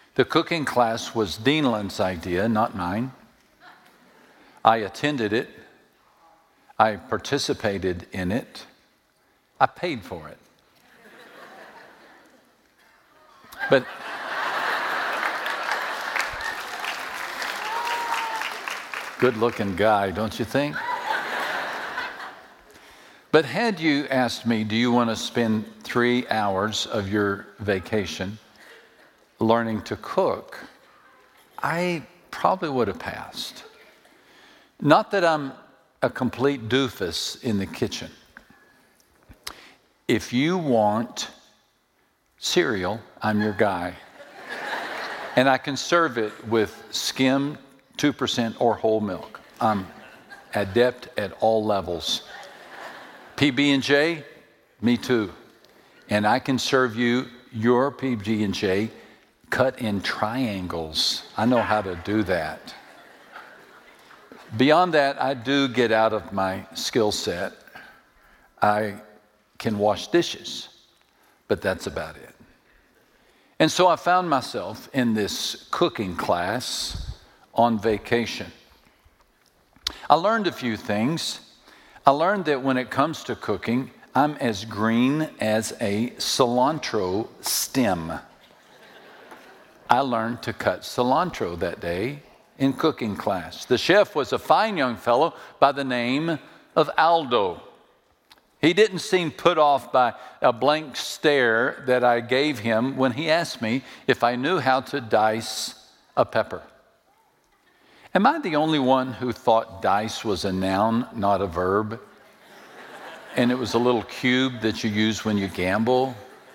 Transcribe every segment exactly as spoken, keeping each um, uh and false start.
The cooking class was Deanland's idea, not mine. I attended it. I participated in it. I paid for it. But good-looking guy, don't you think? But had you asked me, do you want to spend three hours of your vacation learning to cook, I probably would have passed. Not that I'm a complete doofus in the kitchen. If you want cereal, I'm your guy. And I can serve it with skim, two percent or whole milk. I'm adept at all levels. P B and J, me too. And I can serve you your P B and J cut in triangles. I know how to do that. Beyond that, I do get out of my skill set. I can wash dishes, but that's about it. And so I found myself in this cooking class on vacation. I learned a few things. I learned that when it comes to cooking, I'm as green as a cilantro stem. I learned to cut cilantro that day in cooking class. The chef was a fine young fellow by the name of Aldo. He didn't seem put off by a blank stare that I gave him when he asked me if I knew how to dice a pepper. Am I the only one who thought dice was a noun, not a verb? And it was a little cube that you use when you gamble?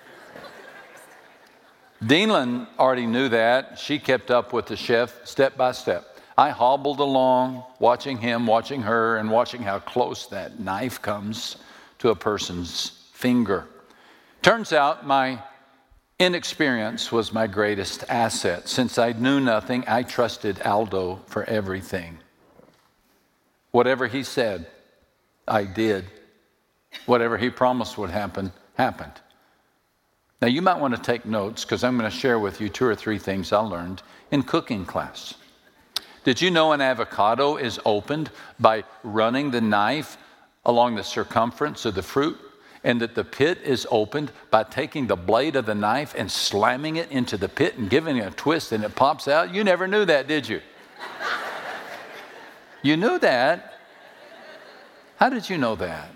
Deanland already knew that. She kept up with the chef step by step. I hobbled along, watching him, watching her, and watching how close that knife comes to a person's finger. Turns out my inexperience was my greatest asset. Since I knew nothing, I trusted Aldo for everything. Whatever he said, I did. Whatever he promised would happen, happened. Now, you might want to take notes because I'm going to share with you two or three things I learned in cooking class. Did you know an avocado is opened by running the knife along the circumference of the fruit, and that the pit is opened by taking the blade of the knife and slamming it into the pit and giving it a twist and it pops out? You never knew that, did you? You knew that. How did you know that?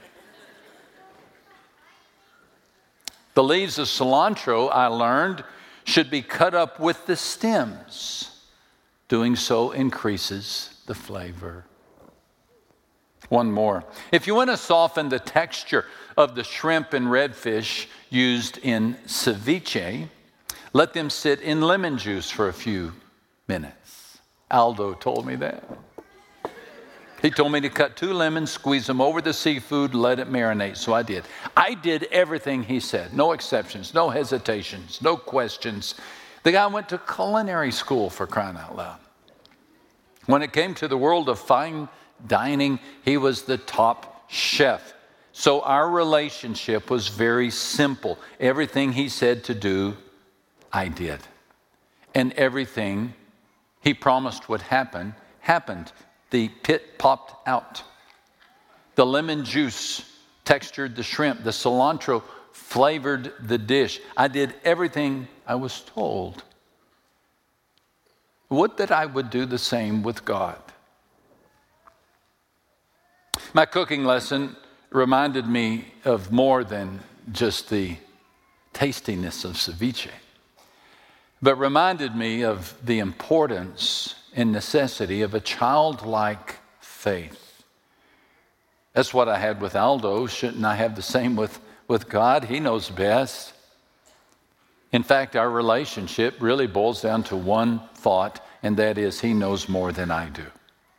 The leaves of cilantro, I learned, should be cut up with the stems. Doing so increases the flavor. One more. If you want to soften the texture of the shrimp and redfish used in ceviche, let them sit in lemon juice for a few minutes. Aldo told me that. He told me to cut two lemons, squeeze them over the seafood, let it marinate. So I did. I did everything he said. No exceptions, no hesitations, no questions. The guy went to culinary school, for crying out loud. When it came to the world of fine dining, he was the top chef. So our relationship was very simple. Everything he said to do, I did. And everything he promised would happen, happened. The pit popped out. The lemon juice textured the shrimp. The cilantro flavored the dish. I did everything I was told. Would that I would do the same with God. My cooking lesson reminded me of more than just the tastiness of ceviche, but reminded me of the importance and necessity of a childlike faith. That's what I had with Aldo. Shouldn't I have the same with, with God? He knows best. In fact, our relationship really boils down to one thought, and that is he knows more than I do.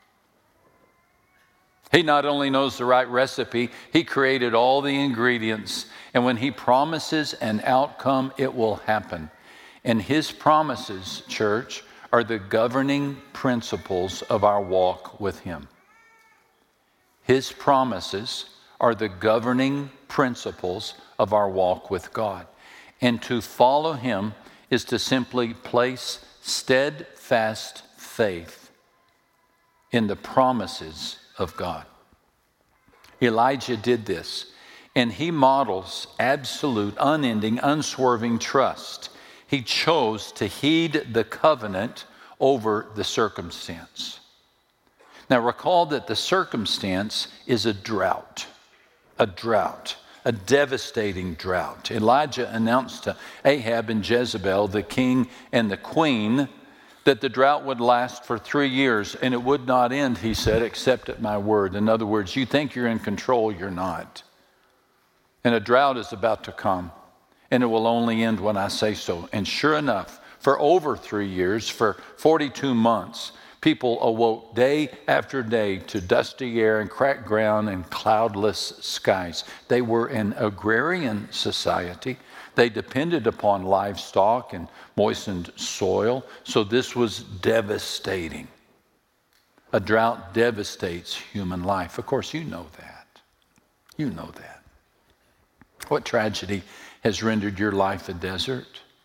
He not only knows the right recipe, he created all the ingredients, and when he promises an outcome, it will happen. And his promises, church, are the governing principles of our walk with him. His promises are the governing principles of our walk with God. And to follow him is to simply place steadfast faith in the promises of God. Elijah did this, and he models absolute, unending, unswerving trust. He chose to heed the covenant over the circumstance. Now recall that the circumstance is a drought, a drought, a devastating drought. Elijah announced to Ahab and Jezebel, the king and the queen, that the drought would last for three years and it would not end, he said, except at my word. In other words, you think you're in control, you're not. And a drought is about to come, and it will only end when I say so. And sure enough, for over three years, for forty-two months, people awoke day after day to dusty air and cracked ground and cloudless skies. They were an agrarian society. They depended upon livestock and moistened soil, so this was devastating. A drought devastates human life. Of course, you know that. You know that. What tragedy has rendered your life a desert?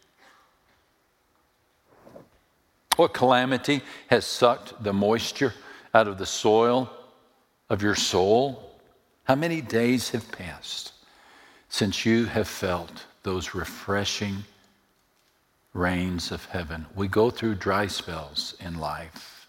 What calamity has sucked the moisture out of the soil of your soul? How many days have passed since you have felt those refreshing rains of heaven? We go through dry spells in life.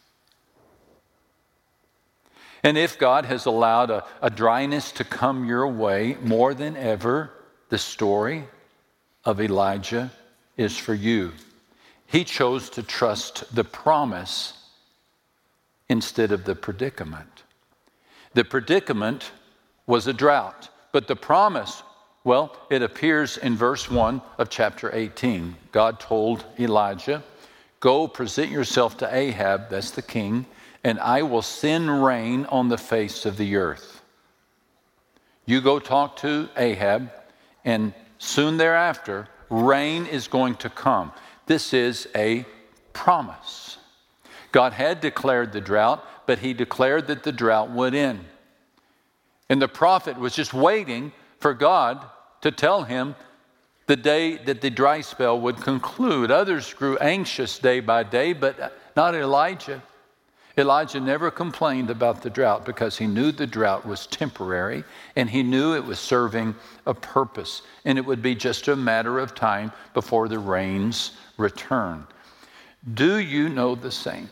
And if God has allowed a, a dryness to come your way more than ever, the story of Elijah is for you. He chose to trust the promise instead of the predicament. The predicament was a drought, but the promise, well, it appears in verse one of chapter eighteen. God told Elijah, go present yourself to Ahab, that's the king, and I will send rain on the face of the earth. You go talk to Ahab, and soon thereafter, rain is going to come. This is a promise. God had declared the drought, but he declared that the drought would end. And the prophet was just waiting for God to tell him the day that the dry spell would conclude. Others grew anxious day by day, but not Elijah. Elijah never complained about the drought because he knew the drought was temporary and he knew it was serving a purpose, and it would be just a matter of time before the rains return. Do you know the same?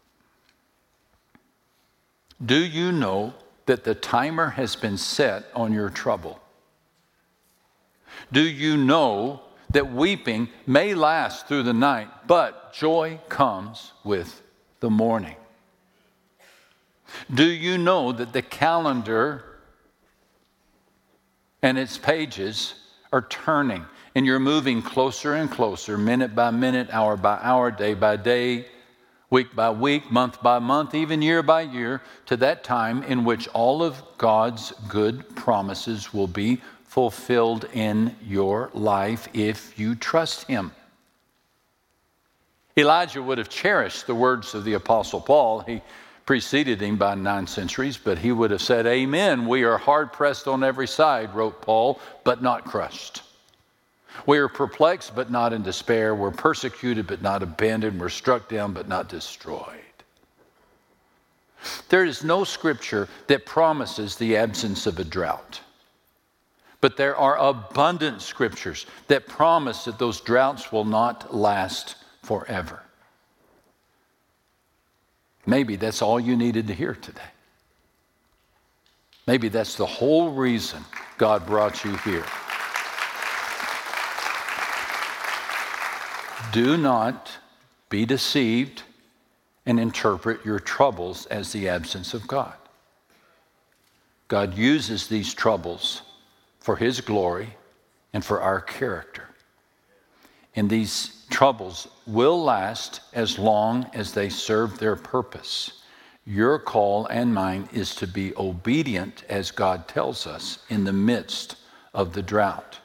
Do you know that the timer has been set on your trouble? Do you know that weeping may last through the night, but joy comes with the morning? Do you know that the calendar and its pages are turning, and you're moving closer and closer, minute by minute, hour by hour, day by day, week by week, month by month, even year by year, to that time in which all of God's good promises will be fulfilled in your life if you trust him? Elijah would have cherished the words of the Apostle Paul. He preceded him by nine centuries, but he would have said, amen, we are hard pressed on every side, wrote Paul, but not crushed. We are perplexed, but not in despair. We're persecuted, but not abandoned. We're struck down, but not destroyed. There is no scripture that promises the absence of a drought. But there are abundant scriptures that promise that those droughts will not last forever. Maybe that's all you needed to hear today. Maybe that's the whole reason God brought you here. Do not be deceived and interpret your troubles as the absence of God. God uses these troubles for his glory and for our character. And these troubles will last as long as they serve their purpose. Your call and mine is to be obedient as God tells us in the midst of the drought.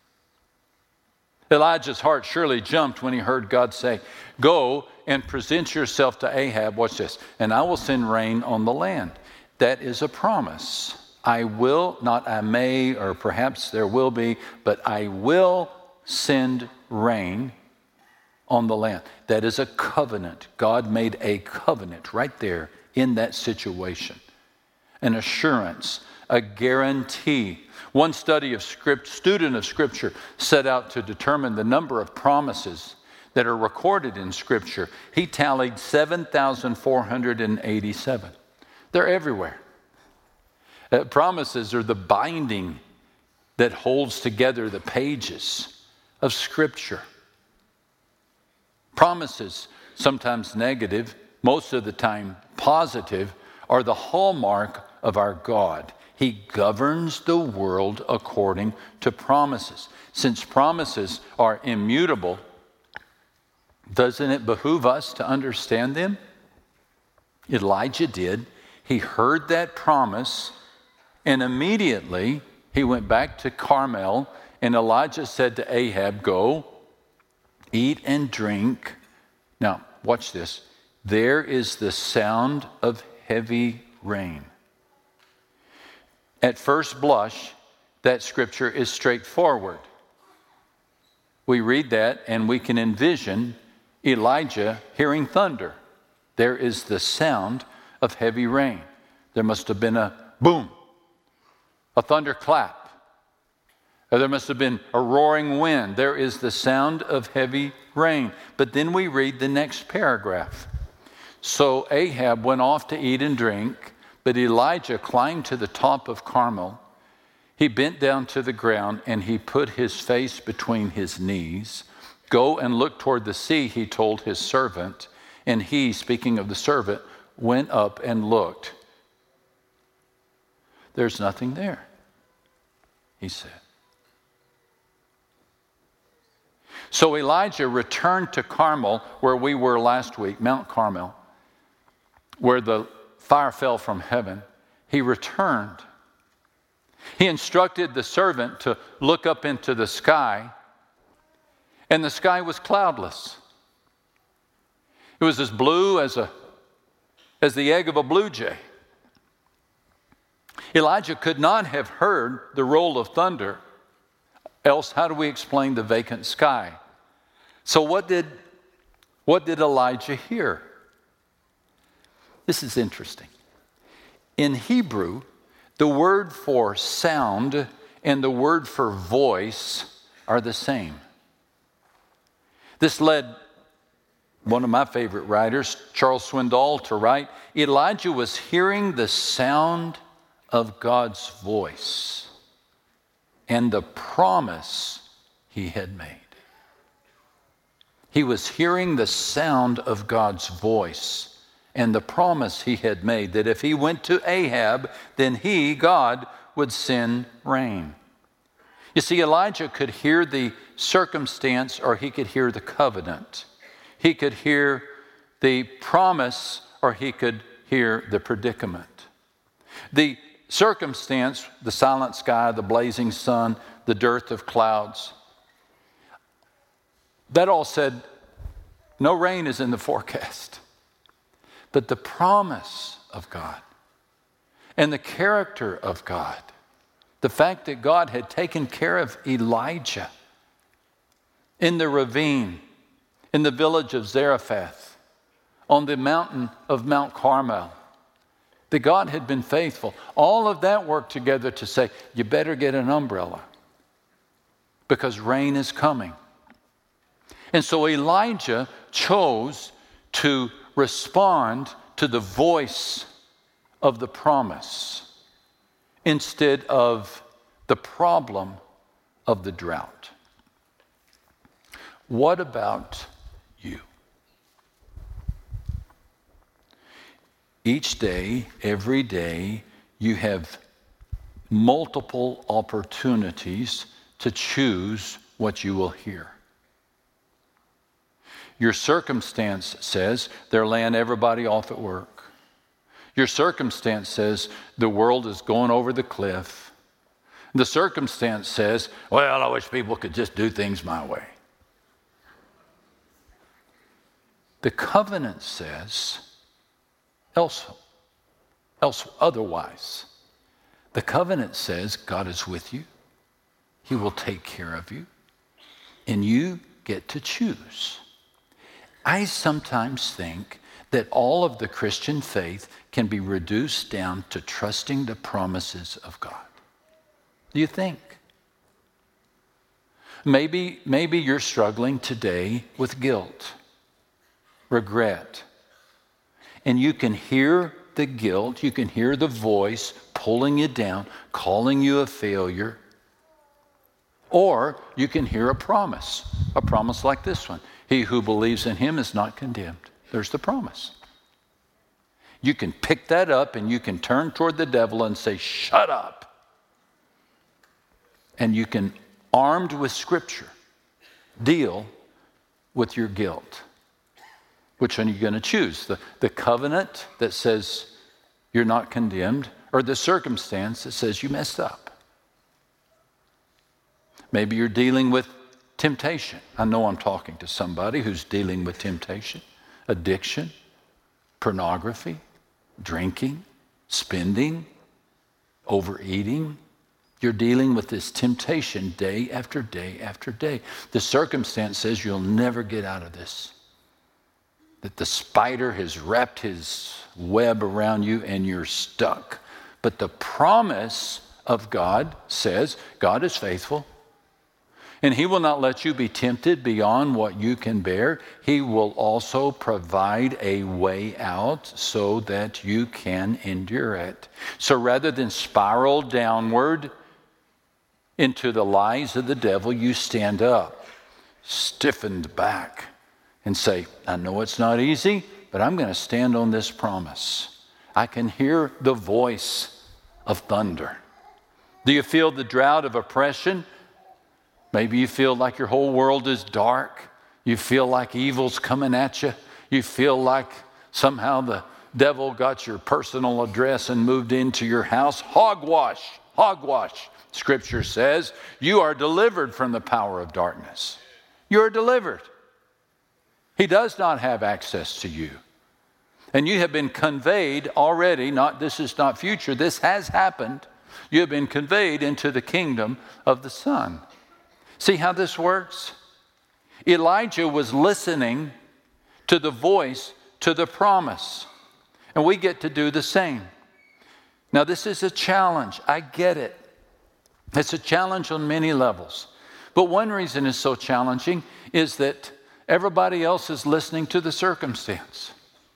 Elijah's heart surely jumped when he heard God say, go and present yourself to Ahab, watch this, and I will send rain on the land. That is a promise. I will, not I may, or perhaps there will be, but I will send rain on the land. That is a covenant. God made a covenant right there in that situation. An assurance, a guarantee. One study of script, student of Scripture set out to determine the number of promises that are recorded in Scripture. He tallied seven thousand four hundred eighty-seven. They're everywhere. Uh, promises are the binding that holds together the pages of Scripture. Promises, sometimes negative, most of the time positive, are the hallmark of our God. He governs the world according to promises. Since promises are immutable, doesn't it behoove us to understand them? Elijah did. He heard that promise, and immediately he went back to Carmel, and Elijah said to Ahab, "Go, eat and drink." Now, watch this. There is the sound of heavy rain. At first blush, that scripture is straightforward. We read that and we can envision Elijah hearing thunder. There is the sound of heavy rain. There must have been a boom, a thunderclap. Or there must have been a roaring wind. There is the sound of heavy rain. But then we read the next paragraph. So Ahab went off to eat and drink, but Elijah climbed to the top of Carmel. He bent down to the ground and he put his face between his knees. "Go and look toward the sea," he told his servant. And he, speaking of the servant, went up and looked. "There's nothing there," he said. So Elijah returned to Carmel, where we were last week, Mount Carmel, where the fire fell from heaven. He returned. He instructed the servant to look up into the sky, and the sky was cloudless. It was as blue as a as the egg of a blue jay. Elijah could not have heard the roll of thunder. Else, how do we explain the vacant sky? So what did, what did Elijah hear? This is interesting. In Hebrew, the word for sound and the word for voice are the same. This led one of my favorite writers, Charles Swindoll, to write, Elijah was hearing the sound of God's voice and the promise he had made. He was hearing the sound of God's voice and the promise he had made that if he went to Ahab, then he, God, would send rain. You see, Elijah could hear the circumstance or he could hear the covenant. He could hear the promise or he could hear the predicament. The circumstance, the silent sky, the blazing sun, the dearth of clouds, that all said, no rain is in the forecast. But the promise of God and the character of God, the fact that God had taken care of Elijah in the ravine, in the village of Zarephath, on the mountain of Mount Carmel, that God had been faithful. All of that worked together to say, you better get an umbrella because rain is coming. And so Elijah chose to respond to the voice of the promise instead of the problem of the drought. What about you? Each day, every day, you have multiple opportunities to choose what you will hear. Your circumstance says they're laying everybody off at work. Your circumstance says the world is going over the cliff. The circumstance says, well, I wish people could just do things my way. The covenant says else, else otherwise. The covenant says God is with you. He will take care of you. And you get to choose. I sometimes think that all of the Christian faith can be reduced down to trusting the promises of God. Do you think? Maybe, maybe you're struggling today with guilt, regret, and you can hear the guilt, you can hear the voice pulling you down, calling you a failure, or you can hear a promise, a promise like this one. He who believes in him is not condemned. There's the promise. You can pick that up and you can turn toward the devil and say, shut up. And you can, armed with Scripture, deal with your guilt. Which one are you going to choose? The, the covenant that says you're not condemned, or the circumstance that says you messed up? Maybe you're dealing with temptation. I know I'm talking to somebody who's dealing with temptation, addiction, pornography, drinking, spending, overeating. You're dealing with this temptation day after day after day. The circumstance says you'll never get out of this. That the spider has wrapped his web around you and you're stuck. But the promise of God says God is faithful. And he will not let you be tempted beyond what you can bear. He will also provide a way out so that you can endure it. So rather than spiral downward into the lies of the devil, you stand up, stiffened back, and say, I know it's not easy, but I'm going to stand on this promise. I can hear the voice of thunder. Do you feel the drought of oppression? Maybe you feel like your whole world is dark. You feel like evil's coming at you. You feel like somehow the devil got your personal address and moved into your house. Hogwash, hogwash. Scripture says you are delivered from the power of darkness. You are delivered. He does not have access to you. And you have been conveyed already, not this is not future, this has happened. You have been conveyed into the kingdom of the Son. See how this works? Elijah was listening to the voice, to the promise. And we get to do the same. Now, this is a challenge. I get it. It's a challenge on many levels. But one reason it's so challenging is that everybody else is listening to the circumstance.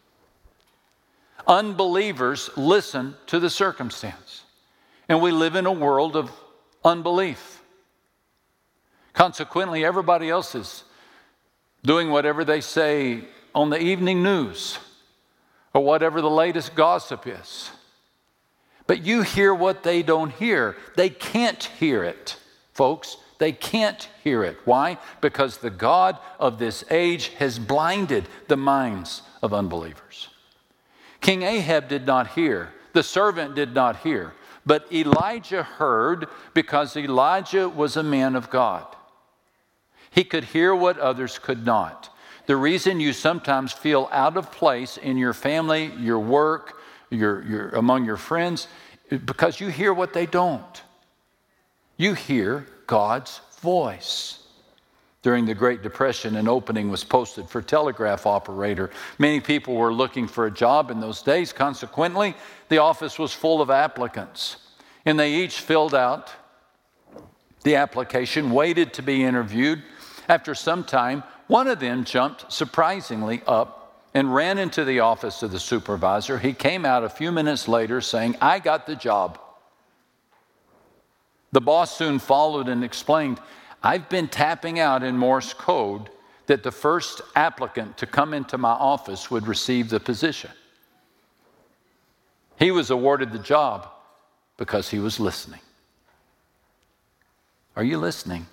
Unbelievers listen to the circumstance. And we live in a world of unbelief. Consequently, everybody else is doing whatever they say on the evening news or whatever the latest gossip is. But you hear what they don't hear. They can't hear it, folks. They can't hear it. Why? Because the God of this age has blinded the minds of unbelievers. King Ahab did not hear. The servant did not hear. But Elijah heard because Elijah was a man of God. He could hear what others could not. The reason you sometimes feel out of place in your family, your work, your, your, among your friends, is because you hear what they don't. You hear God's voice. During the Great Depression, an opening was posted for telegraph operator. Many people were looking for a job in those days. Consequently, the office was full of applicants. And they each filled out the application, waited to be interviewed. After some time, one of them jumped surprisingly up and ran into the office of the supervisor. He came out a few minutes later saying, I got the job. The boss soon followed and explained, I've been tapping out in Morse code that the first applicant to come into my office would receive the position. He was awarded the job because he was listening. Are you listening?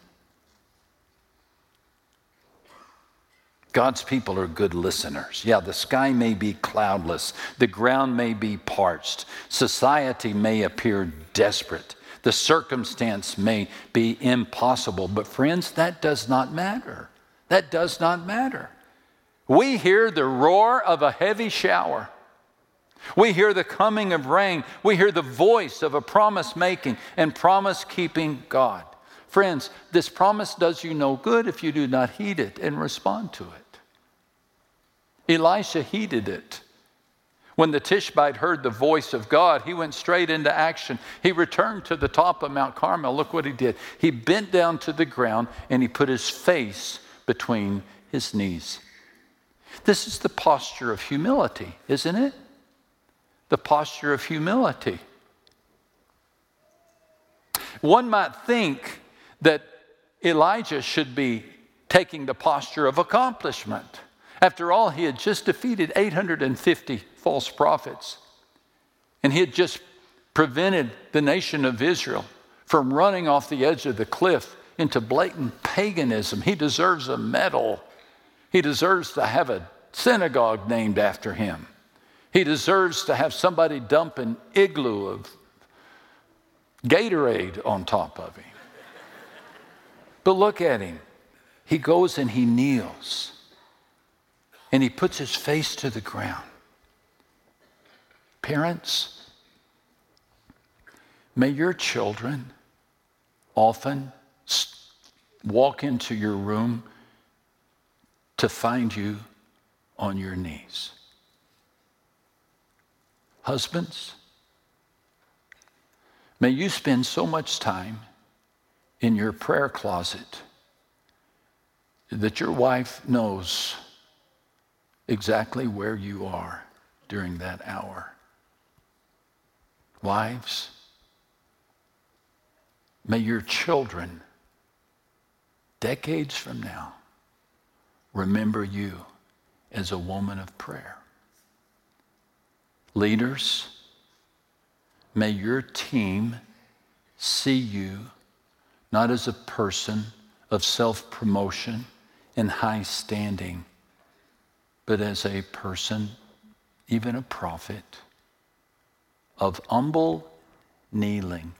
God's people are good listeners. Yeah, the sky may be cloudless. The ground may be parched. Society may appear desperate. The circumstance may be impossible. But friends, that does not matter. That does not matter. We hear the roar of a heavy shower. We hear the coming of rain. We hear the voice of a promise-making and promise-keeping God. Friends, this promise does you no good if you do not heed it and respond to it. Elisha heeded it. When the Tishbite heard the voice of God, he went straight into action. He returned to the top of Mount Carmel. Look what he did. He bent down to the ground and he put his face between his knees. This is the posture of humility, isn't it? The posture of humility. One might think that Elijah should be taking the posture of accomplishment. After all, he had just defeated eight hundred fifty false prophets. And he had just prevented the nation of Israel from running off the edge of the cliff into blatant paganism. He deserves a medal. He deserves to have a synagogue named after him. He deserves to have somebody dump an igloo of Gatorade on top of him. But look at him. He goes and he kneels. And he puts his face to the ground. Parents, may your children often walk into your room to find you on your knees. Husbands, may you spend so much time in your prayer closet that your wife knows exactly where you are during that hour. Wives, may your children, decades from now, remember you as a woman of prayer. Leaders, may your team see you not as a person of self-promotion and high standing, but as a person, even a prophet, of humble kneeling.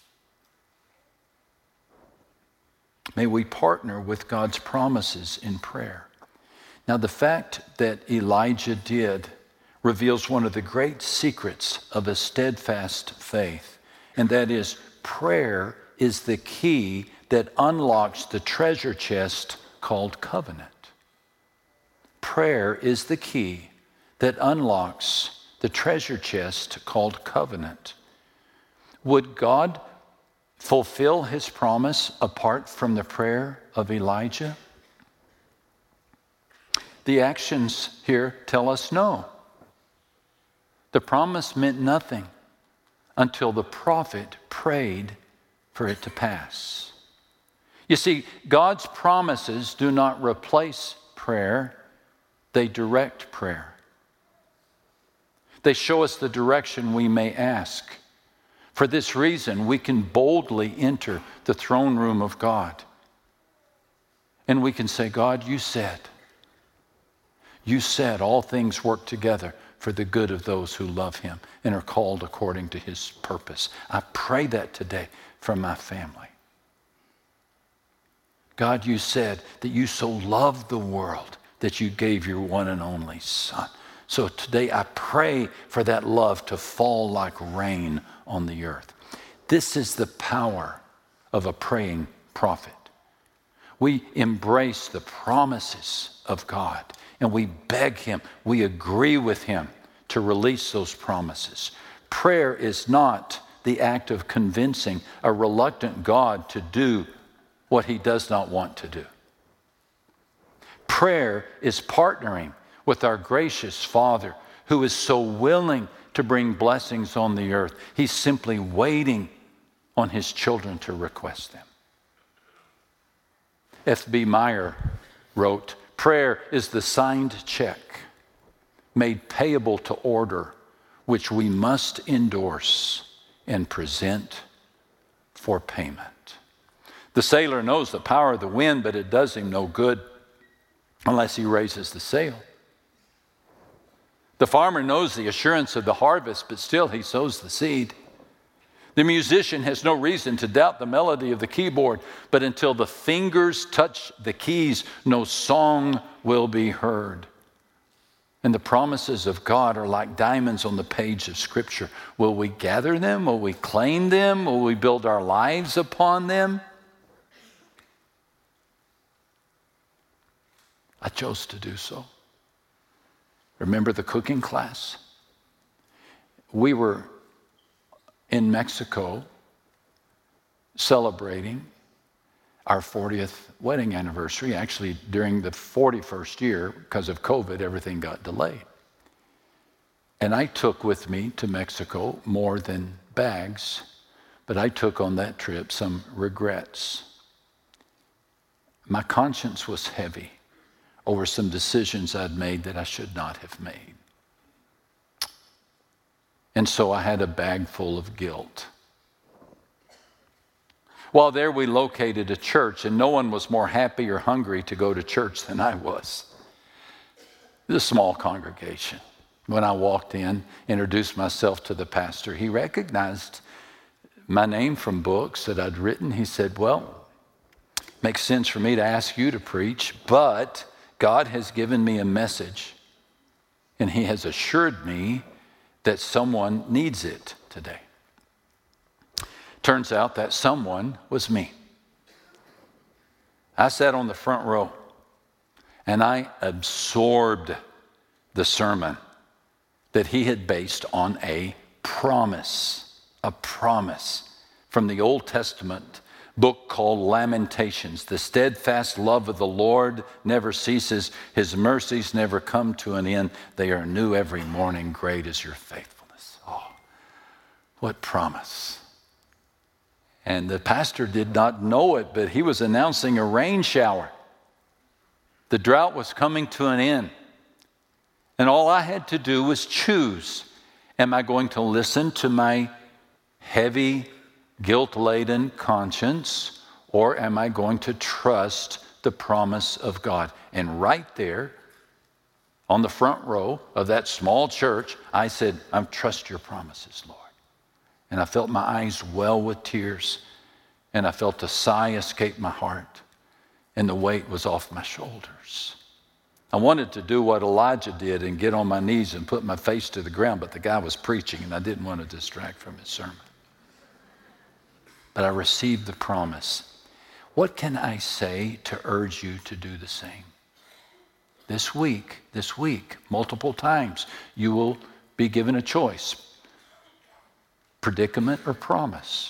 May we partner with God's promises in prayer. Now, the fact that Elijah did reveals one of the great secrets of a steadfast faith, and that is prayer is the key that unlocks the treasure chest called covenant. Prayer is the key that unlocks the treasure chest called covenant. Would God fulfill his promise apart from the prayer of Elijah? The actions here tell us no. The promise meant nothing until the prophet prayed for it to pass. You see, God's promises do not replace prayer, they direct prayer. They show us the direction we may ask. For this reason, we can boldly enter the throne room of God. And we can say, God, you said, you said all things work together for the good of those who love him and are called according to his purpose. I pray that today for my family. God, you said that you so loved the world that you gave your one and only Son. So today I pray for that love to fall like rain on the earth. This is the power of a praying prophet. We embrace the promises of God and we beg him, we agree with him to release those promises. Prayer is not the act of convincing a reluctant God to do what he does not want to do. Prayer is partnering with our gracious Father who is so willing to bring blessings on the earth. He's simply waiting on his children to request them. F B Meyer wrote, prayer is the signed check made payable to order, which we must endorse and present for payment. The sailor knows the power of the wind, but it does him no good unless he raises the sail. The farmer knows the assurance of the harvest, but still he sows the seed. The musician has no reason to doubt the melody of the keyboard, but until the fingers touch the keys, no song will be heard. And the promises of God are like diamonds on the page of Scripture. Will we gather them? Will we claim them? Will we build our lives upon them? I chose to do so. Remember the cooking class? We were in Mexico celebrating our fortieth wedding anniversary. Actually, during the forty-first year, because of COVID, everything got delayed. And I took with me to Mexico more than bags, but I took on that trip some regrets. My conscience was heavy over some decisions I'd made that I should not have made. And so I had a bag full of guilt. While there, we located a church, and no one was more happy or hungry to go to church than I was. It was a small congregation. When I walked in, introduced myself to the pastor, he recognized my name from books that I'd written. He said, well, makes sense for me to ask you to preach, but God has given me a message, and he has assured me that someone needs it today. Turns out that someone was me. I sat on the front row, and I absorbed the sermon that he had based on a promise, a promise from the Old Testament book called Lamentations. The steadfast love of the Lord never ceases. His mercies never come to an end. They are new every morning. Great is your faithfulness. Oh, what promise. And the pastor did not know it, but he was announcing a rain shower. The drought was coming to an end. And all I had to do was choose. Am I going to listen to my heavy, guilt-laden conscience, or am I going to trust the promise of God? And right there, on the front row of that small church, I said, I trust your promises, Lord. And I felt my eyes well with tears, and I felt a sigh escape my heart, and the weight was off my shoulders. I wanted to do what Elijah did and get on my knees and put my face to the ground, but the guy was preaching, and I didn't want to distract from his sermon. But I received the promise. What can I say to urge you to do the same? This week, this week, multiple times, you will be given a choice. Predicament or promise.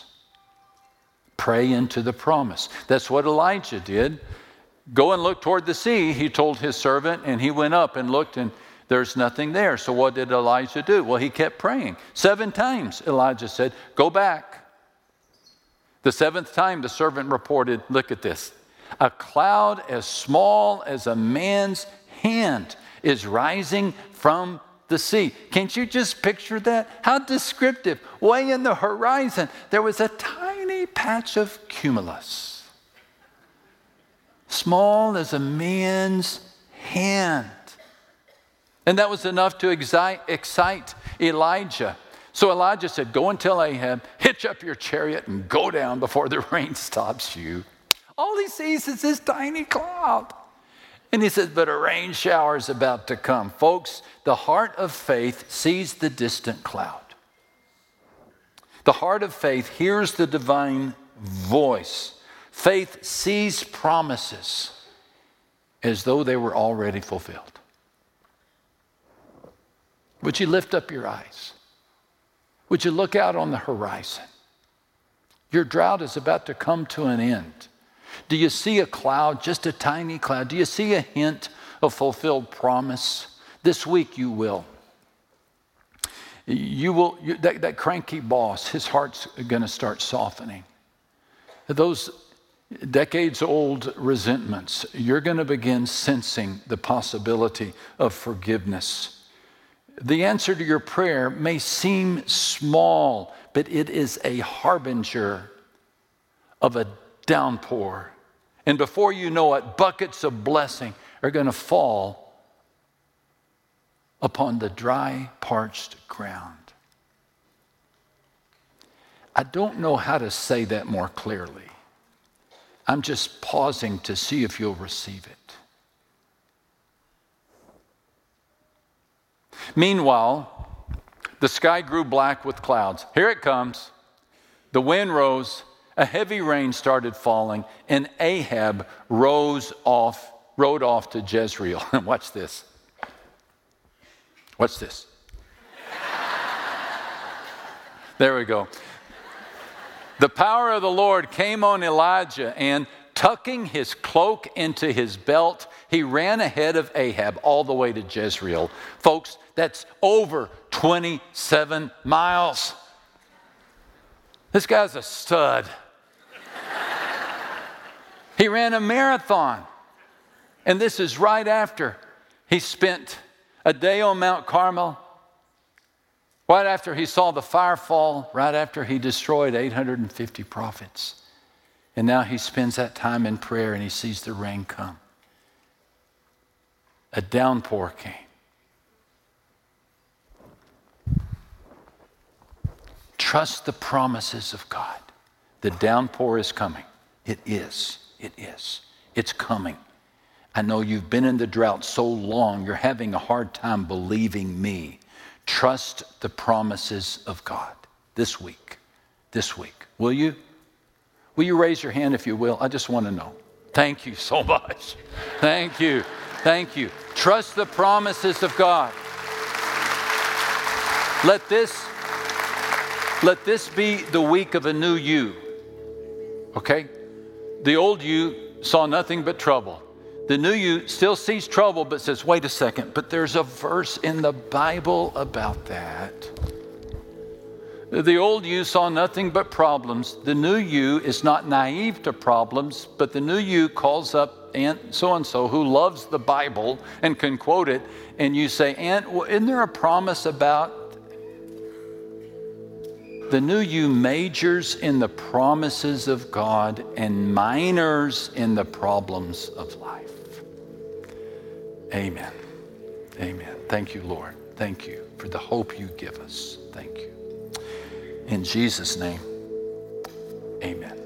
Pray into the promise. That's what Elijah did. Go and look toward the sea, he told his servant, and he went up and looked, and there's nothing there. So what did Elijah do? Well, he kept praying. Seven times, Elijah said, go back. The seventh time, the servant reported, look at this. A cloud as small as a man's hand is rising from the sea. Can't you just picture that? How descriptive. Way in the horizon, there was a tiny patch of cumulus. Small as a man's hand. And that was enough to excite, excite Elijah. So Elijah said, go and tell Ahab, hitch up your chariot and go down before the rain stops you. All he sees is this tiny cloud. And he says, but a rain shower is about to come. Folks, the heart of faith sees the distant cloud. The heart of faith hears the divine voice. Faith sees promises as though they were already fulfilled. Would you lift up your eyes? Would you look out on the horizon? Your drought is about to come to an end. Do you see a cloud, just a tiny cloud? Do you see a hint of fulfilled promise? This week you will. You will. You, that, that cranky boss, his heart's going to start softening. Those decades-old resentments, you're going to begin sensing the possibility of forgiveness. The answer to your prayer may seem small, but it is a harbinger of a downpour. And before you know it, buckets of blessing are going to fall upon the dry, parched ground. I don't know how to say that more clearly. I'm just pausing to see if you'll receive it. Meanwhile, the sky grew black with clouds. Here it comes. The wind rose, a heavy rain started falling, and Ahab rose off, rode off to Jezreel. Watch this. What's this? There we go. The power of the Lord came on Elijah, and tucking his cloak into his belt, he ran ahead of Ahab all the way to Jezreel. Folks, that's over twenty-seven miles. This guy's a stud. He ran a marathon. And this is right after he spent a day on Mount Carmel, right after he saw the fire fall, right after he destroyed eight hundred fifty prophets. And now he spends that time in prayer and he sees the rain come. A downpour came. Trust the promises of God. The downpour is coming. It is. It is. It's coming. I know you've been in the drought so long, you're having a hard time believing me. Trust the promises of God this week. This week. Will you? Will you raise your hand if you will? I just want to know. Thank you so much. Thank you. Thank you. Trust the promises of God. Let this, let this be the week of a new you. Okay? The old you saw nothing but trouble. The new you still sees trouble but says, wait a second, but there's a verse in the Bible about that. The old you saw nothing but problems. The new you is not naive to problems, but the new you calls up Aunt so-and-so who loves the Bible and can quote it, and you say, Aunt, well, isn't there a promise about? The new you majors in the promises of God and minors in the problems of life. Amen. Amen. Thank you, Lord. Thank you for the hope you give us. Thank you. In Jesus' name, amen.